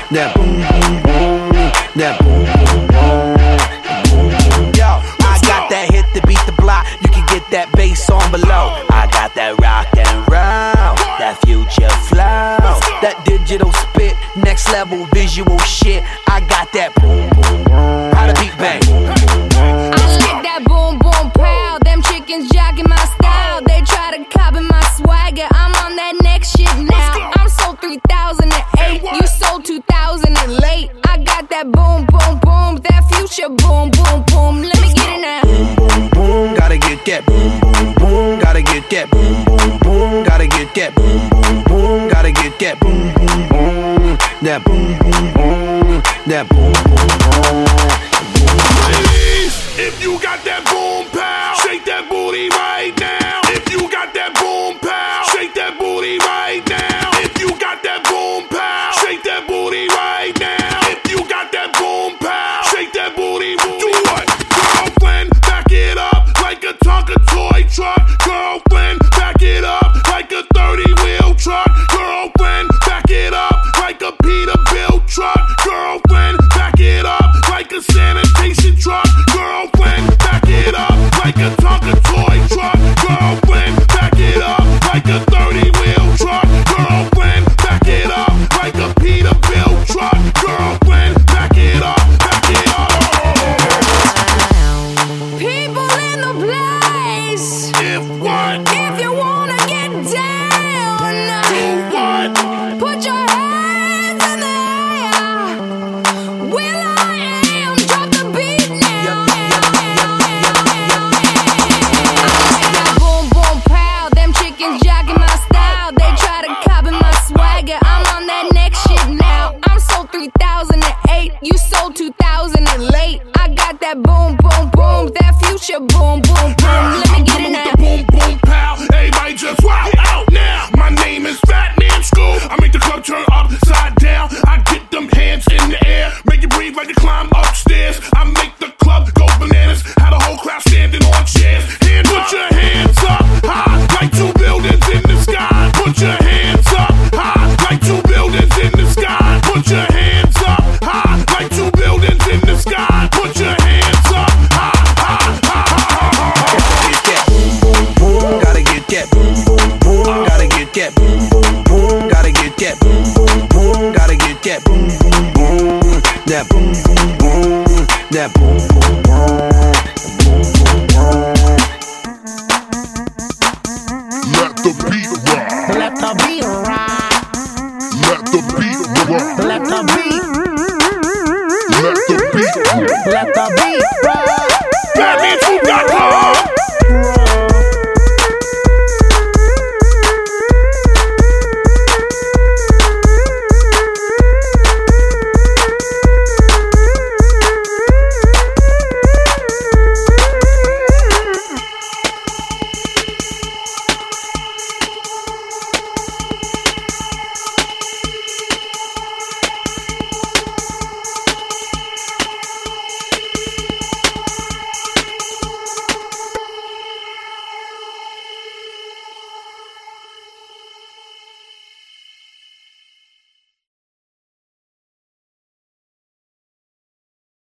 that boom boom boom, that boom boom boom. Yo, I got that hit to beat the block. You can get that bass on below. I got that rock and roll, that future flow, that digital spit, next level visual shit. I got that boom boom boom. How the beat bang? I spit that boom boom pow. Them chickens jacking my style. They try to copy my swagger. I'm on that next shit now. I'm sold 3008. You sold 2000 and late. I got that boom boom boom. That future boom boom boom. Let me get it now. Boom boom boom. Gotta get that boom boom boom. Gotta get that boom boom boom. Gotta get that boom boom boom. Gotta get that boom boom boom. That boom boom boom. That boom boom boom. Ladies, if you got that boom pow, shake that booty right now. If you got that boom pow, shake that booty right now. If you got that boom pow, shake that booty right now. If you got that boom pow, shake that booty. Do what? Girlfriend, back it up like a Tonka toy truck. Girlfriend, back it up like a 30-wheel truck. Girlfriend, back it up like a Peterbilt truck. Girlfriend, back it up like a sanitation truck. Girlfriend, back it up like a Tonka toy truck. Girlfriend, back it up like a 30-wheel truck. Girlfriend, back it up like a Peterbilt truck. Girlfriend, back it up, back it up. People in the place. If what? If you wanna get down, What? put your hands in the air. Will I am, drop the beat now. That boom boom pow, them chickens jacking my style. They try to copy my swagger. I'm on that next shit now. I'm sold 3008, you sold 2000 and late. I got that boom boom boom, that future boom boom boom. Let me get it now. Boom, boom, pow. Everybody just wow out now. My name is Fat Man Scoop. I make the club turn upside down. I get them hands in the air, make it breathe like you climb upstairs. I make the club go bananas. Had a whole crowd standing on chairs. Put your hands up high like two buildings in the sky. Put your hands up high like two buildings in the sky. Put your hands up high like two buildings in the sky. Put your hands up high, Gotta get that boom boom boom. Gotta get that boom boom boom. Gotta get that boom boom boom. Gotta get that boom boom boom. That boom boom boom. That boom boom boom. Let the beat rock. Let the beat rock. Let the beat rock. Let the beat